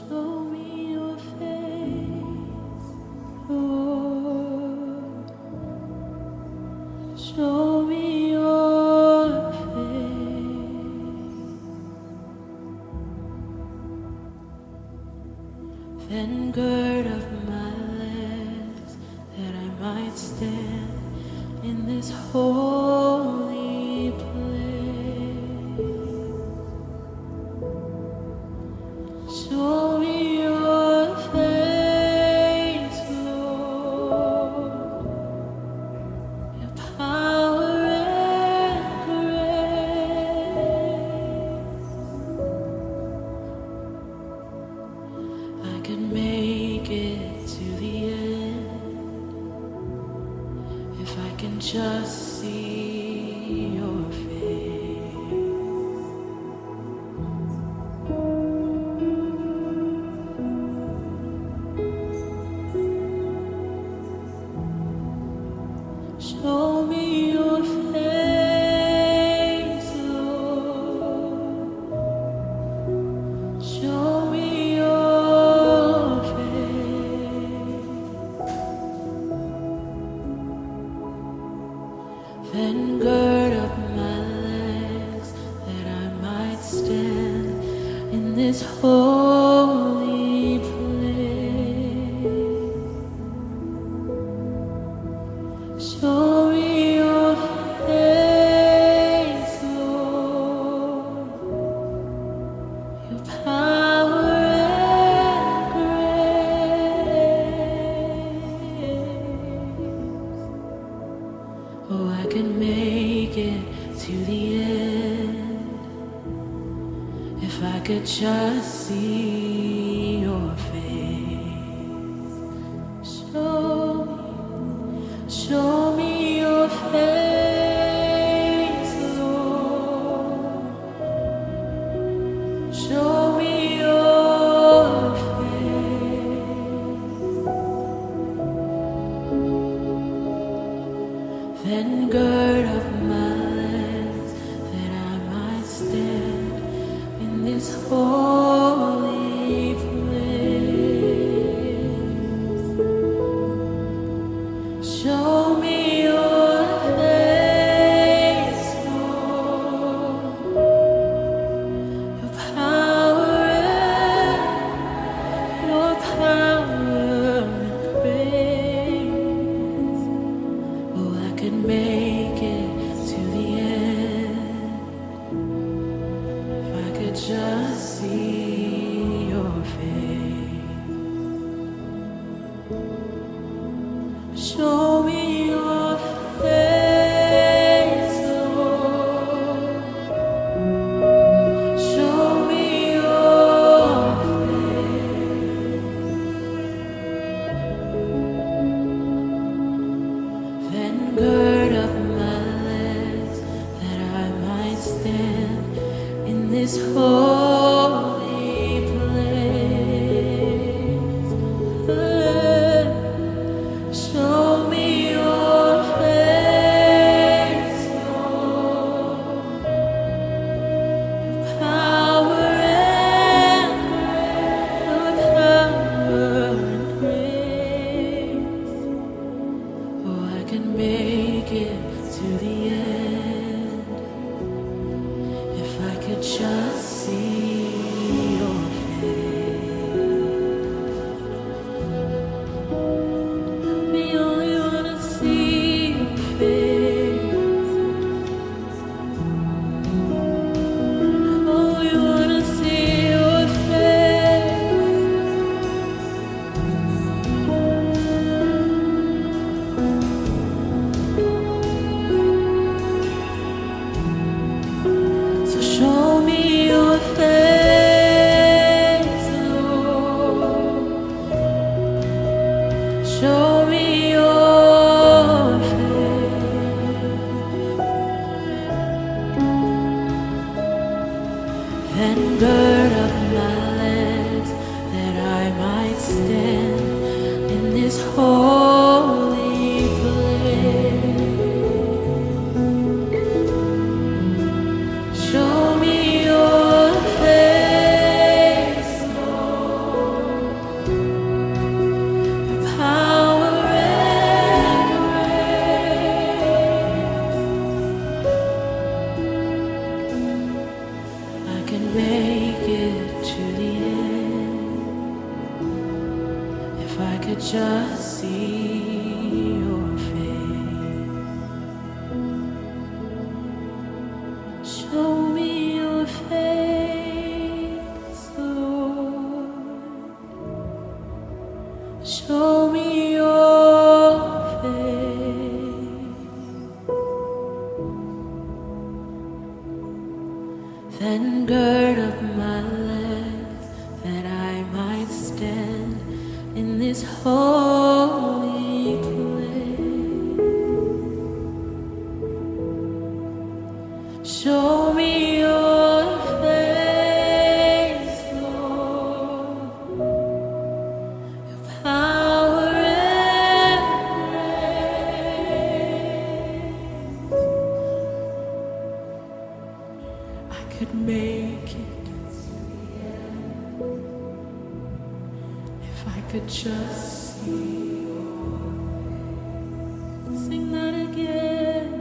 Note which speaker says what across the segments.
Speaker 1: Show me your face, Lord. Show me your face. Then gird up my legs that I might stand in this holy place. Show me your face, Lord, your power and grace. I could make it to the end if I can just see your face. Show me your face, Lord. Show me your face. Then gird up my legs that I might stand in this holy place. Show me your face, Lord, your power and grace. Oh, I could make it to the end if I could just see your face. Show me your face, Lord. Show me your face. Then gird up my legs that I might stand in this holy could just see your face, show me your face, Lord, show me your face, then gird up my legs that I might stand in this holy place. Show me your face, Lord, your power and grace. I could make it if I could just see your face. Sing that again.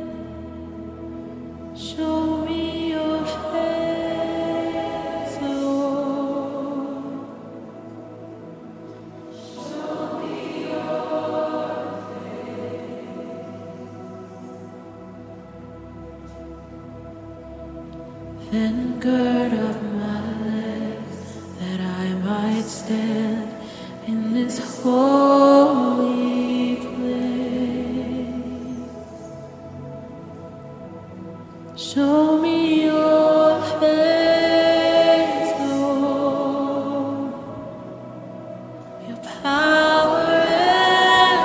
Speaker 1: Show me your face, Lord. Show me your face. Then gird up my legs that I might stand in this holy place. Show me your face, Lord, your power and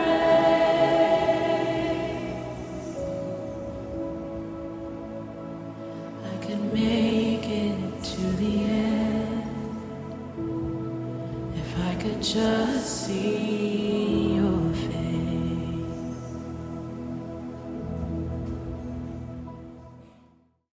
Speaker 1: grace. I could make it to the end if I could just see